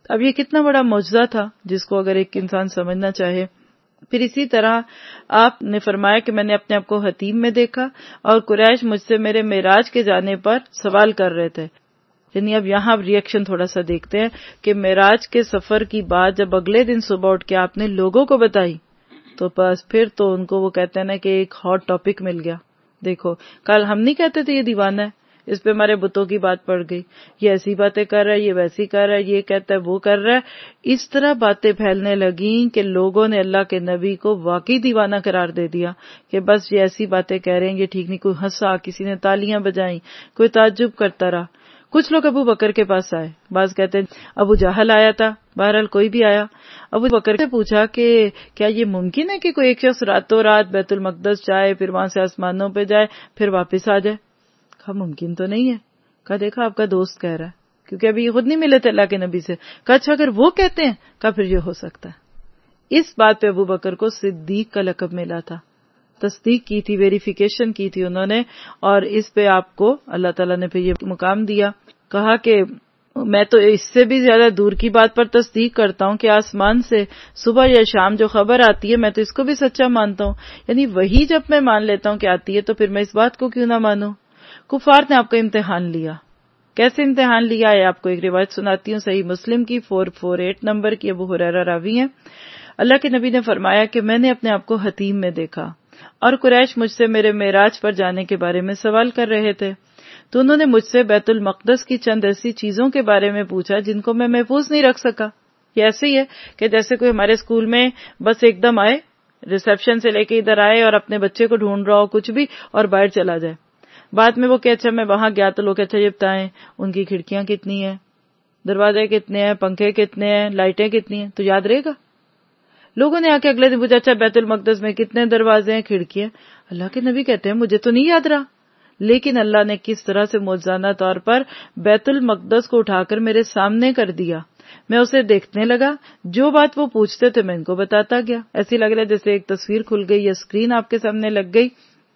اب یہ کتنا بڑا معجزہ تھا جس کو اگر ایک انسان سمجھنا چاہے. پھر اسی طرح آپ نے فرمایا کہ میں نے اپنے آپ کو حتیم میں دیکھا اور قریش مجھ سے میرے معراج کے جانے پر سوال کر رہے تھے. یعنی اب یہاں ریئیکشن تھوڑا سا دیکھتے ہیں کہ معراج کے سفر کی بات جب اگلے دن صبح اٹھ کے آپ نے لوگوں کو بتائی تو بس پھر تو ان کو وہ کہتے ہیں نا کہ ایک ہاٹ ٹاپک مل گیا. دیکھو کل ہم نہیں کہتے تھے یہ دیوانہ ہے، اس پہ ہمارے بتوں کی بات پڑ گئی، یہ ایسی باتیں کر رہا ہے، یہ ویسی کر رہا ہے، یہ کہتا ہے وہ کر رہا ہے. اس طرح باتیں پھیلنے لگیں کہ لوگوں نے اللہ کے نبی کو واقعی دیوانہ قرار دے دیا کہ بس یہ ایسی باتیں کہہ رہے ہیں، یہ ٹھیک نہیں. کوئی ہنسا، کسی نے تالیاں بجائیں، کوئی تعجب کرتا رہا. کچھ لوگ ابو بکر کے پاس آئے، بعض کہتے ہیں ابو جہل آیا تھا، بہرحال کوئی بھی آیا. ابو بکر سے پوچھا کہ کیا یہ ممکن ہے کہ کوئی ایک شخص راتوں رات بیت المقدس جائے، پھر وہاں سے آسمانوں پہ جائے، پھر واپس آ جائے؟ کہا ممکن تو نہیں ہے. کہا دیکھا آپ کا دوست کہہ رہا ہے، کیونکہ ابھی یہ خود نہیں ملے تھے اللہ کے نبی سے. کہا اچھا اگر وہ کہتے ہیں، کہا پھر یہ ہو سکتا ہے. اس بات پہ ابو بکر کو صدیق کا لقب ملا تھا. تصدیق کی تھی، ویریفیکیشن کی تھی انہوں نے، اور اس پہ آپ کو اللہ تعالیٰ نے پھر یہ مقام دیا. کہا کہ میں تو اس سے بھی زیادہ دور کی بات پر تصدیق کرتا ہوں کہ آسمان سے صبح یا شام جو خبر آتی ہے میں تو اس کو بھی سچا مانتا ہوں. یعنی وہی جب میں مان لیتا ہوں کہ آتی ہے تو پھر میں اس بات کو کیوں نہ مانوں. کفار نے آپ کا امتحان لیا. کیسے امتحان لیا ہے آپ کو ایک روایت سناتی ہوں، صحیح مسلم کی 448 نمبر کی، ابو ہریرہ راوی ہیں. اللہ کے نبی نے فرمایا کہ میں نے اپنے آپ کو حتیم میں دیکھا اور قریش مجھ سے میرے معراج پر جانے کے بارے میں سوال کر رہے تھے تو انہوں نے مجھ سے بیت المقدس کی چند ایسی چیزوں کے بارے میں پوچھا جن کو میں محفوظ نہیں رکھ سکا. یہ ایسے ہی ہے کہ جیسے کوئی ہمارے اسکول میں بس ایک دم آئے، ریسپشن سے لے کے ادھر آئے اور اپنے بچے کو ڈھونڈ رہا ہو کچھ بھی اور باہر چلا جائے. بعد میں وہ کہ اچھا میں وہاں گیا تو لوگ اچھا یہ بتائیں ان کی کھڑکیاں کتنی ہیں، دروازے کتنے ہیں، پنکھے کتنے ہیں، لائٹیں کتنی ہیں، تو یاد رہے گا. لوگوں نے آ کے اگلے دن پوچھا اچھا بیت المقدس میں کتنے دروازے ہیں، کھڑکیاں. اللہ کے نبی کہتے ہیں مجھے تو نہیں یاد رہا، لیکن اللہ نے کس طرح سے معجزانہ طور پر بیت المقدس کو اٹھا کر میرے سامنے کر دیا. میں اسے دیکھنے لگا، جو بات وہ پوچھتے تھے میں ان کو بتاتا گیا. ایسی لگ رہا ہے جیسے ایک تصویر کھل گئی یا اسکرین آپ کے سامنے لگ گئی.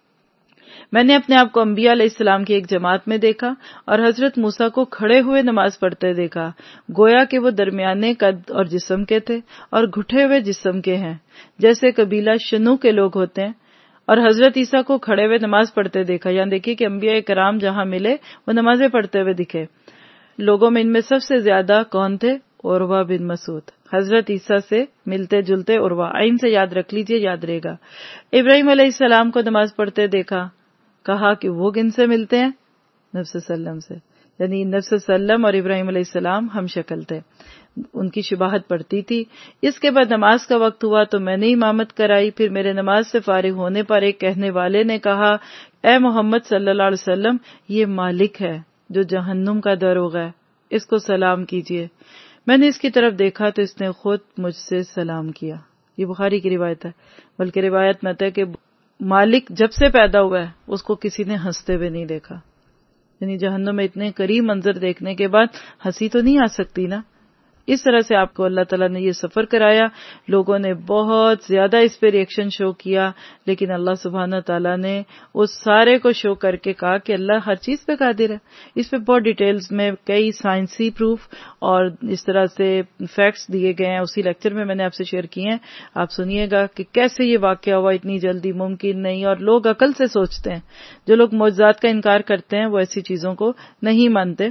میں نے اپنے آپ کو انبیاء علیہ السلام کی ایک جماعت میں دیکھا اور حضرت موسیٰ کو کھڑے ہوئے نماز پڑھتے دیکھا، گویا کہ وہ درمیانے قد اور جسم کے تھے اور گھٹے ہوئے جسم کے ہیں جیسے قبیلہ شنو کے لوگ ہوتے ہیں. اور حضرت عیسیٰ کو کھڑے ہوئے نماز پڑھتے دیکھا. یہاں دیکھیے کہ انبیاء کرام جہاں ملے وہ نمازیں پڑھتے ہوئے دکھے. لوگوں میں ان میں سب سے زیادہ کون تھے؟ عروہ بن مسعود. حضرت عیسیٰ سے ملتے جلتے عروہ، آئین سے یاد رکھ لیجئے، یاد رہے گا. ابراہیم علیہ السلام کو نماز پڑھتے دیکھا، کہا کہ وہ کن سے ملتے ہیں؟ نبی صلی اللہ علیہ وسلم سے. یعنی نبی صلی اللہ علیہ وسلم اور ابراہیم علیہ السلام ہم شکل تھے، ان کی شباہت پڑتی تھی. اس کے بعد نماز کا وقت ہوا تو میں نے امامت کرائی. پھر میرے نماز سے فارغ ہونے پر ایک کہنے والے نے کہا، اے محمد صلی اللہ علیہ وسلم، یہ مالک ہے جو جہنم کا دروغ ہے، اس کو سلام کیجیے. میں نے اس کی طرف دیکھا تو اس نے خود مجھ سے سلام کیا. یہ بخاری کی روایت ہے، بلکہ روایت میں ہے کہ مالک جب سے پیدا ہوا ہے اس کو کسی نے ہنستے ہوئے نہیں دیکھا. یعنی جہنم میں اتنے قریب منظر دیکھنے کے بعد ہنسی تو نہیں آ سکتی نا. اس طرح سے آپ کو اللہ تعالیٰ نے یہ سفر کرایا. لوگوں نے بہت زیادہ اس پہ ریئیکشن شو کیا، لیکن اللہ سبحانہ تعالیٰ نے اس سارے کو شو کر کے کہا کہ اللہ ہر چیز پہ قادر ہے. اس پہ بہت ڈیٹیلز میں کئی سائنسی پروف اور اس طرح سے فیکٹس دیے گئے ہیں، اسی لیکچر میں نے آپ سے شیئر کیے ہیں. آپ سنیے گا کہ کیسے یہ واقعہ ہوا، اتنی جلدی ممکن نہیں. اور لوگ عقل سے سوچتے ہیں، جو لوگ معجزات کا انکار کرتے ہیں وہ ایسی چیزوں کو نہیں مانتے.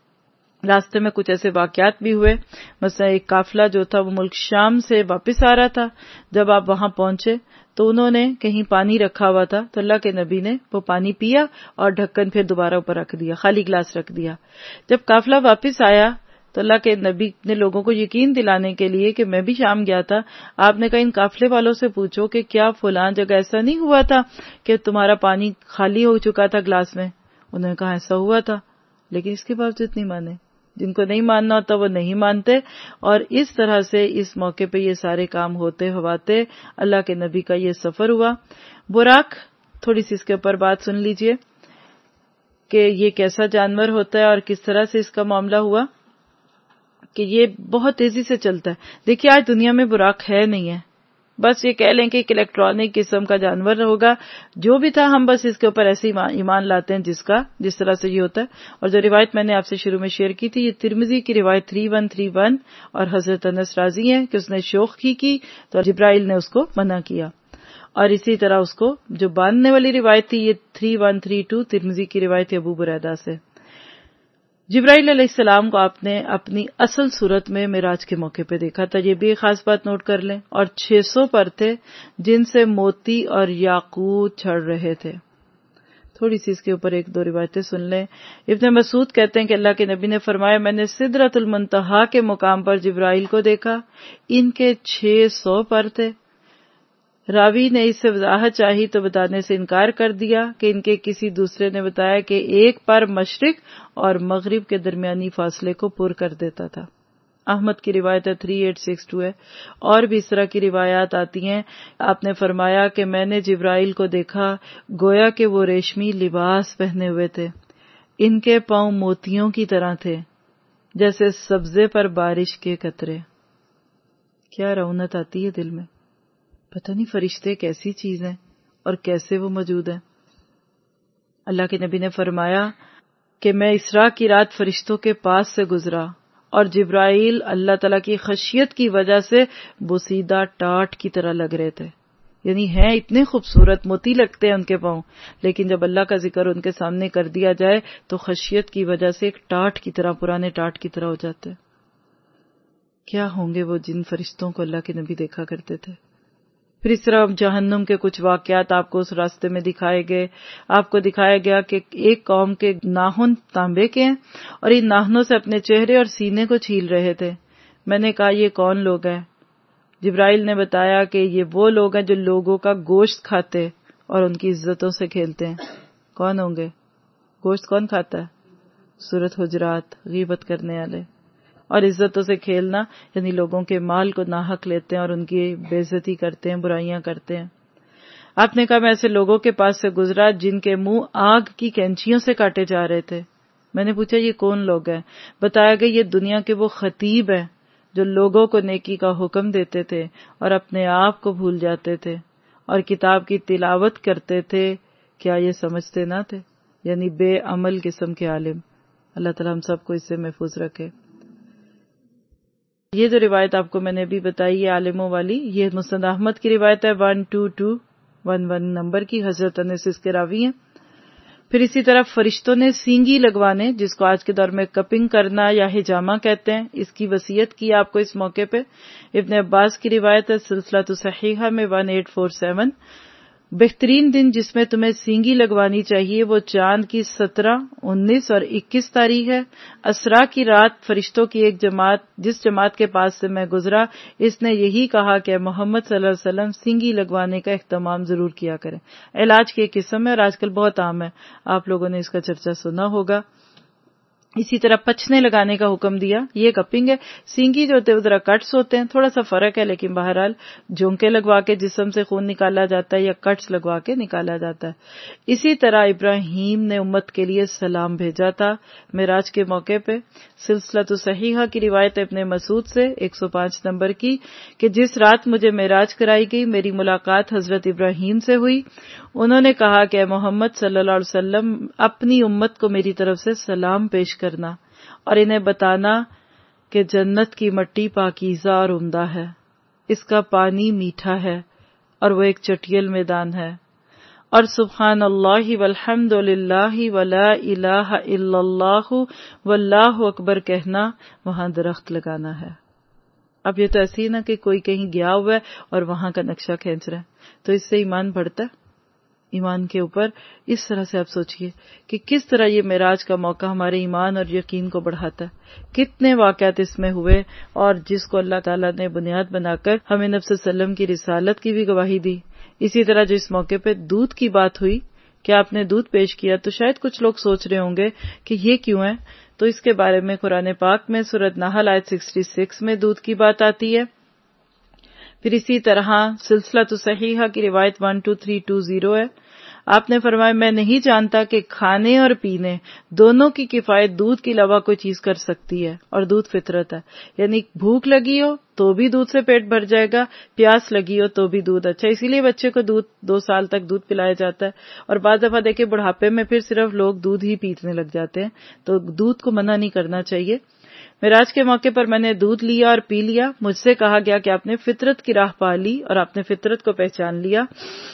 راستے میں کچھ ایسے واقعات بھی ہوئے، مثلا ایک قافلہ جو تھا وہ ملک شام سے واپس آ رہا تھا. جب آپ وہاں پہنچے تو انہوں نے کہیں پانی رکھا ہوا تھا تو اللہ کے نبی نے وہ پانی پیا اور ڈھکن پھر دوبارہ اوپر رکھ دیا، خالی گلاس رکھ دیا. جب قافلہ واپس آیا تو اللہ کے نبی نے لوگوں کو یقین دلانے کے لیے کہ میں بھی شام گیا تھا، آپ نے کہا ان قافلے والوں سے پوچھو کہ کیا فلاں جگہ ایسا نہیں ہوا تھا کہ تمہارا پانی خالی ہو چکا تھا گلاس میں. انہوں نے کہا ایسا ہوا تھا، لیکن اس کے باوجود نہیں مانے. جن کو نہیں ماننا ہوتا وہ نہیں مانتے. اور اس طرح سے اس موقع پہ یہ سارے کام ہوتے ہواتے اللہ کے نبی کا یہ سفر ہوا. براق، تھوڑی سی اس کے اوپر بات سن لیجئے کہ یہ کیسا جانور ہوتا ہے اور کس طرح سے اس کا معاملہ ہوا کہ یہ بہت تیزی سے چلتا ہے. دیکھیے آج دنیا میں براق ہے نہیں ہے، بس یہ کہہ لیں کہ ایک الیکٹرانک قسم کا جانور ہوگا، جو بھی تھا ہم بس اس کے اوپر ایسے ایمان لاتے ہیں جس طرح سے یہ ہوتا ہے. اور جو روایت میں نے آپ سے شروع میں شیئر کی تھی، یہ ترمذی کی روایت 3131 اور حضرت انس راضی ہیں کہ اس نے شوخی کی تو جبرائیل نے اس کو منع کیا. اور اسی طرح اس کو جو باندھنے والی روایت تھی یہ 3132 ترمذی کی روایت ابو بریدہ سے. جبرائیل علیہ السلام کو آپ نے اپنی اصل صورت میں معراج کے موقع پہ دیکھا تھا. یہ بھی خاص بات نوٹ کر لیں. اور 600 پر تھے جن سے موتی اور یاقوت جھڑ رہے تھے. تھوڑی سی اس کے اوپر ایک دو روایتیں سن لیں. ابن مسعود کہتے ہیں کہ اللہ کے نبی نے فرمایا میں نے سدرۃ المنتہا کے مقام پر جبرائیل کو دیکھا، ان کے 600 پر تھے. راوی نے اس سے وضاحت چاہی تو بتانے سے انکار کر دیا کہ ان کے کسی دوسرے نے بتایا کہ ایک پر مشرق اور مغرب کے درمیانی فاصلے کو پر کر دیتا تھا. احمد کی روایت 3862 ہے. اور بھی اس طرح کی روایات آتی ہیں. آپ نے فرمایا کہ میں نے جبرائیل کو دیکھا گویا کہ وہ ریشمی لباس پہنے ہوئے تھے، ان کے پاؤں موتیوں کی طرح تھے جیسے سبزے پر بارش کے قطرے. کیا رونت آتی ہے دل میں. پتہ نہیں فرشتے کیسی چیز ہیں اور کیسے وہ موجود ہیں. اللہ کے نبی نے فرمایا کہ میں اسراء کی رات فرشتوں کے پاس سے گزرا اور جبرائیل اللہ تعالیٰ کی خشیت کی وجہ سے بوسیدہ ٹاٹ کی طرح لگ رہے تھے. یعنی ہیں اتنے خوبصورت، موتی لگتے ہیں ان کے پاؤں، لیکن جب اللہ کا ذکر ان کے سامنے کر دیا جائے تو خشیت کی وجہ سے ایک ٹاٹ کی طرح، پرانے ٹاٹ کی طرح ہو جاتے. کیا ہوں گے وہ جن فرشتوں کو اللہ کے نبی دیکھا کرتے تھے. پھر اس طرح جہنم کے کچھ واقعات آپ کو اس راستے میں دکھائے گئے. آپ کو دکھایا گیا کہ ایک قوم کے ناخن تانبے کے ہیں اور ان ناخنوں سے اپنے چہرے اور سینے کو چھیل رہے تھے. میں نے کہا یہ کون لوگ ہیں؟ جبرائیل نے بتایا کہ یہ وہ لوگ ہیں جو لوگوں کا گوشت کھاتے اور ان کی عزتوں سے کھیلتے ہیں. کون ہوں گے؟ گوشت کون کھاتا ہے؟ سورۃ حجرات. غیبت کرنے والے. اور عزتوں سے کھیلنا یعنی لوگوں کے مال کو ناحق لیتے ہیں اور ان کی بے عزتی کرتے ہیں، برائیاں کرتے ہیں. آپ نے کہا میں ایسے لوگوں کے پاس سے گزرا جن کے منہ آگ کی کینچیوں سے کاٹے جا رہے تھے. میں نے پوچھا یہ کون لوگ ہیں؟ بتایا گیا یہ دنیا کے وہ خطیب ہیں جو لوگوں کو نیکی کا حکم دیتے تھے اور اپنے آپ کو بھول جاتے تھے اور کتاب کی تلاوت کرتے تھے. کیا یہ سمجھتے نہ تھے؟ یعنی بے عمل قسم کے عالم. اللہ تعالیٰ ہم سب کو اس سے محفوظ رکھے. یہ جو روایت آپ کو میں نے بھی بتائی ہے عالموں والی، یہ مسند احمد کی روایت ہے 12211 نمبر کی. حضرت انس اس کے راوی ہیں. پھر اسی طرح فرشتوں نے سینگی لگوانے، جس کو آج کے دور میں کپنگ کرنا یا ہجامہ کہتے ہیں، اس کی وصیت کی آپ کو اس موقع پہ. ابن عباس کی روایت ہے سلسلہ صحیحہ میں 1847. بہترین دن جس میں تمہیں سینگی لگوانی چاہیے وہ چاند کی 17، 19 اور 21 تاریخ ہے. اسرا کی رات فرشتوں کی ایک جماعت جس جماعت کے پاس سے میں گزرا، اس نے یہی کہا کہ محمد صلی اللہ علیہ وسلم سینگی لگوانے کا اہتمام ضرور کیا کریں. علاج کی ایک قسم ہے اور آج کل بہت عام ہے، آپ لوگوں نے اس کا چرچا سنا ہوگا. اسی طرح پچھنے لگانے کا حکم دیا. یہ کپنگ ہے. سینگی جو ہوتے ہیں ذرا کٹس ہوتے ہیں، تھوڑا سا فرق ہے، لیکن بہرحال جھونکے لگوا کے جسم سے خون نکالا جاتا ہے یا کٹس لگوا کے نکالا جاتا ہے. اسی طرح ابراہیم نے امت کے لیے سلام بھیجا تھا معراج کے موقع پہ. سلسلہ صحیحہ کی روایت ابن مسعود سے 105 نمبر کی کہ جس رات مجھے معراج کرائی گئی میری ملاقات حضرت ابراہیم سے ہوئی. انہوں نے کہا کہ اے محمد صلی اللہ علیہ وسلم اپنی امت کو میری طرف سے سلام پیش کرنا اور انہیں بتانا کہ جنت کی مٹی پاکیزہ اور عمدہ ہے، اس کا پانی میٹھا ہے اور وہ ایک چٹیل میدان ہے. اور سبحان اللہ والحمد للہ ولا الہ الا اللہ واللہ اکبر کہنا، وہاں درخت لگانا ہے. اب یہ تو ایسی نہ کہ کوئی کہیں گیا ہوا ہے اور وہاں کا نقشہ کھینچ رہا ہے، تو اس سے ایمان بڑھتا ہے. ایمان کے اوپر اس طرح سے آپ سوچئے کہ کس طرح یہ معراج کا موقع ہمارے ایمان اور یقین کو بڑھاتا ہے. کتنے واقعات اس میں ہوئے اور جس کو اللہ تعالیٰ نے بنیاد بنا کر ہمیں نبی صلی اللہ علیہ وسلم کی رسالت کی بھی گواہی دی. اسی طرح جو اس موقع پہ دودھ کی بات ہوئی کہ آپ نے دودھ پیش کیا، تو شاید کچھ لوگ سوچ رہے ہوں گے کہ یہ کیوں ہے. تو اس کے بارے میں قرآن پاک میں سورۃ نحل آیت 66 میں دودھ کی بات آتی ہے. پھر اسی طرح سلسلہ صحیحہ کی روایت 12320 ہے. آپ نے فرمایا میں نہیں جانتا کہ کھانے اور پینے دونوں کی کفایت دودھ کے علاوہ کوئی چیز کر سکتی ہے، اور دودھ فطرت ہے، یعنی بھوک لگی ہو تو بھی دودھ سے پیٹ بھر جائے گا، پیاس لگی ہو تو بھی دودھ اچھا، اسی لیے بچے کو 2 سال تک دودھ پلایا جاتا ہے۔ اور بعض دفعہ دیکھیں بڑھاپے میں پھر صرف لوگ دودھ ہی پینے لگ جاتے ہیں، تو دودھ کو منع نہیں کرنا چاہیے۔ معراج کے موقع پر میں نے دودھ لیا اور پی لیا، مجھ سے کہا گیا کہ آپ نے فطرت کی راہ پا لی اور آپ نے فطرت کو پہچان لیا۔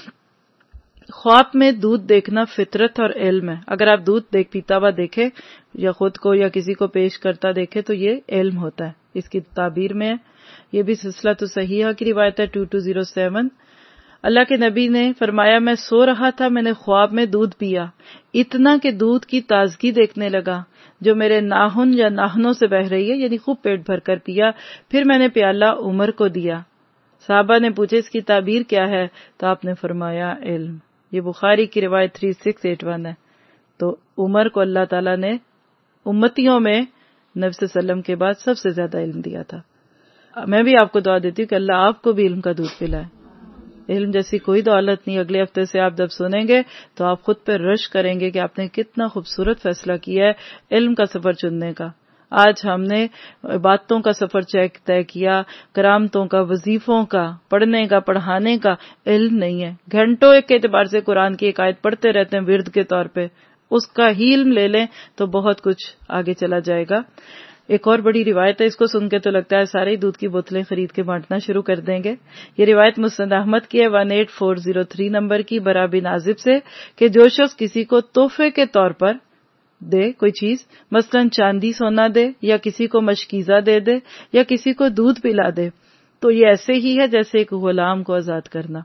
خواب میں دودھ دیکھنا فطرت اور علم ہے، اگر آپ دودھ پیتا ہوا دیکھیں یا خود کو یا کسی کو پیش کرتا دیکھے تو یہ علم ہوتا ہے، اس کی تعبیر میں ہے۔ یہ بھی سلسلہ تو صحیحہ کی روایت ہے 2207۔ اللہ کے نبی نے فرمایا میں سو رہا تھا، میں نے خواب میں دودھ پیا، اتنا کہ دودھ کی تازگی دیکھنے لگا جو میرے ناخن یا ناخنوں سے بہ رہی ہے، یعنی خوب پیٹ بھر کر پیا۔ پھر میں نے پیالہ عمر کو دیا۔ صحابہ نے پوچھے اس کی تعبیر کیا ہے تو آپ نے فرمایا علم۔ یہ بخاری کی روایت 3681 ہے۔ تو عمر کو اللہ تعالیٰ نے امتیوں میں نبی صلی اللہ علیہ وسلم کے بعد سب سے زیادہ علم دیا تھا۔ میں بھی آپ کو دعا دیتی ہوں کہ اللہ آپ کو بھی علم کا دودھ پلائے۔ علم جیسی کوئی دولت نہیں، اگلے ہفتے سے آپ جب سنیں گے تو آپ خود پہ رشک کریں گے کہ آپ نے کتنا خوبصورت فیصلہ کیا ہے علم کا سفر چننے کا۔ آج ہم نے عبادتوں کا سفر طے کیا، کرامتوں کا، وظیفوں کا، پڑھنے کا، پڑھانے کا، علم نہیں ہے۔ گھنٹوں ایک اعتبار سے قرآن کی ایک آیت پڑھتے رہتے ہیں ورد کے طور پہ، اس کا ہی علم لے لیں تو بہت کچھ آگے چلا جائے گا۔ ایک اور بڑی روایت ہے، اس کو سن کے تو لگتا ہے سارے دودھ کی بوتلیں خرید کے بانٹنا شروع کر دیں گے۔ یہ روایت مسند احمد کی ہے 18403 نمبر کی، برا بن عازب سے، کہ جو شخص کسی کو تحفے کے طور پر دے کوئی چیز، مثلا چاندی سونا دے یا کسی کو مشکیزہ دے دے یا کسی کو دودھ پلا دے تو یہ ایسے ہی ہے جیسے ایک غلام کو آزاد کرنا۔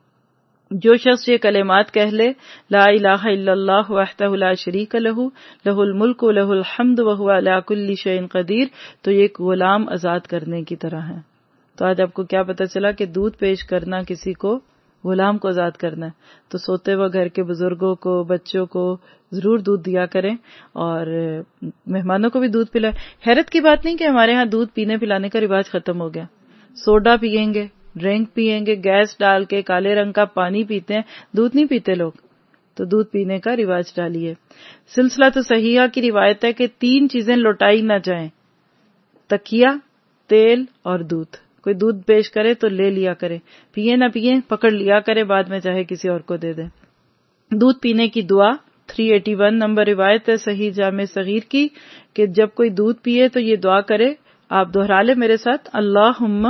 جو شخص یہ کلمات کہہ لے لا الہ الا اللہ وحدہ لا شریک لہ لہ الملک لہ الحمد وہو علی کل شیء قدیر، تو یہ ایک غلام آزاد کرنے کی طرح ہے۔ تو آج آپ کو کیا پتہ چلا کہ دودھ پیش کرنا کسی کو غلام کو آزاد کرنا ہے، تو سوتے ہوئے گھر کے بزرگوں کو، بچوں کو ضرور دودھ دیا کریں اور مہمانوں کو بھی دودھ پلائیں۔ حیرت کی بات نہیں کہ ہمارے ہاں دودھ پینے پلانے کا رواج ختم ہو گیا، سوڈا پیئیں گے، ڈرنک پیئیں گے، گیس ڈال کے کالے رنگ کا پانی پیتے ہیں، دودھ نہیں پیتے لوگ، تو دودھ پینے کا رواج ڈالیے۔ سلسلہ تو صحیحہ کی روایت ہے کہ 3 چیزیں لوٹائی نہ جائیں، تکیہ، تیل اور دودھ۔ کوئی دودھ پیش کرے تو لے لیا کرے، پیے نہ پیے پکڑ لیا کرے، بعد میں چاہے کسی اور کو دے دیں۔ دودھ پینے کی دعا 381 نمبر روایت ہے صحیح جامع صغیر کی، کہ جب کوئی دودھ پیے تو یہ دعا کرے، آپ دہرا لیں میرے ساتھ، اللہم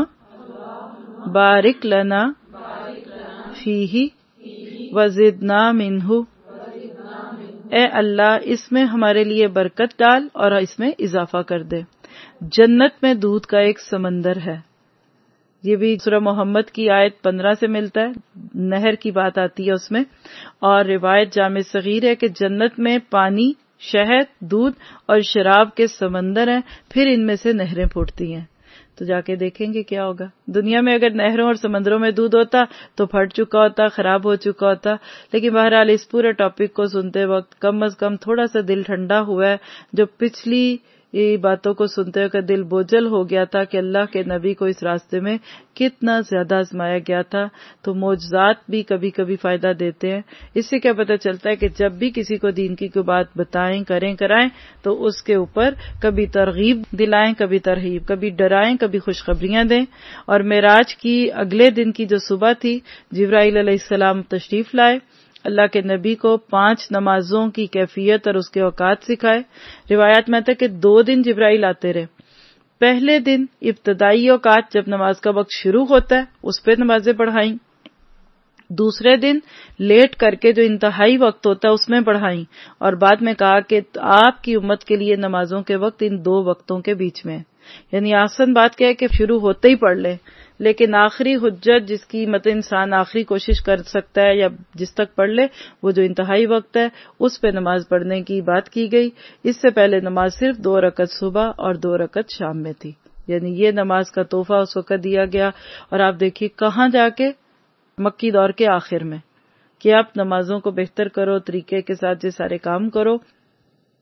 بارک لنا فیہ وزدنا منہ، اے اللہ اس میں ہمارے لیے برکت ڈال اور اس میں اضافہ کر دے۔ جنت میں دودھ کا ایک سمندر ہے، یہ بھی سورہ محمد کی آیت 15 سے ملتا ہے، نہر کی بات آتی ہے اس میں، اور روایت جامع صغیر ہے کہ جنت میں پانی، شہد، دودھ اور شراب کے سمندر ہیں، پھر ان میں سے نہریں پھوٹتی ہیں۔ تو جا کے دیکھیں گے کیا ہوگا۔ دنیا میں اگر نہروں اور سمندروں میں دودھ ہوتا تو پھٹ چکا ہوتا، خراب ہو چکا ہوتا، لیکن بہرحال اس پورے ٹاپک کو سنتے وقت کم از کم تھوڑا سا دل ٹھنڈا ہوا ہے، جو پچھلی باتوں کو سنتے ہوئے دل بوجھل ہو گیا تھا کہ اللہ کے نبی کو اس راستے میں کتنا زیادہ آزمایا گیا تھا۔ تو معجزات بھی کبھی کبھی فائدہ دیتے ہیں۔ اس سے کیا پتہ چلتا ہے کہ جب بھی کسی کو دین کی کوئی بات بتائیں، کرائیں تو اس کے اوپر کبھی ترغیب دلائیں، کبھی ترہیب، کبھی ڈرائیں، کبھی خوشخبریاں دیں۔ اور معراج کی اگلے دن کی جو صبح تھی، جبرائیل علیہ السلام تشریف لائے، اللہ کے نبی کو 5 نمازوں کی کیفیت اور اس کے اوقات سکھائے۔ روایات میں آتا ہے کہ 2 دن جبرائیل آتے رہے۔ پہلے دن ابتدائی اوقات جب نماز کا وقت شروع ہوتا ہے اس پہ نمازیں پڑھائیں، دوسرے دن لیٹ کر کے جو انتہائی وقت ہوتا ہے اس میں پڑھائیں، اور بعد میں کہا کہ آپ کی امت کے لیے نمازوں کے وقت ان 2 وقتوں کے بیچ میں، یعنی آسان بات کیا ہے کہ شروع ہوتے ہی پڑھ لیں، لیکن آخری حجت جس کی انسان آخری کوشش کر سکتا ہے یا جس تک پڑھ لے، وہ جو انتہائی وقت ہے اس پہ نماز پڑھنے کی بات کی گئی۔ اس سے پہلے نماز صرف 2 رکعت صبح اور 2 رکعت شام میں تھی، یعنی یہ نماز کا تحفہ اس وقت دیا گیا۔ اور آپ دیکھیے کہاں جا کے، مکی دور کے آخر میں، کہ آپ نمازوں کو بہتر کرو، طریقے کے ساتھ یہ سارے کام کرو۔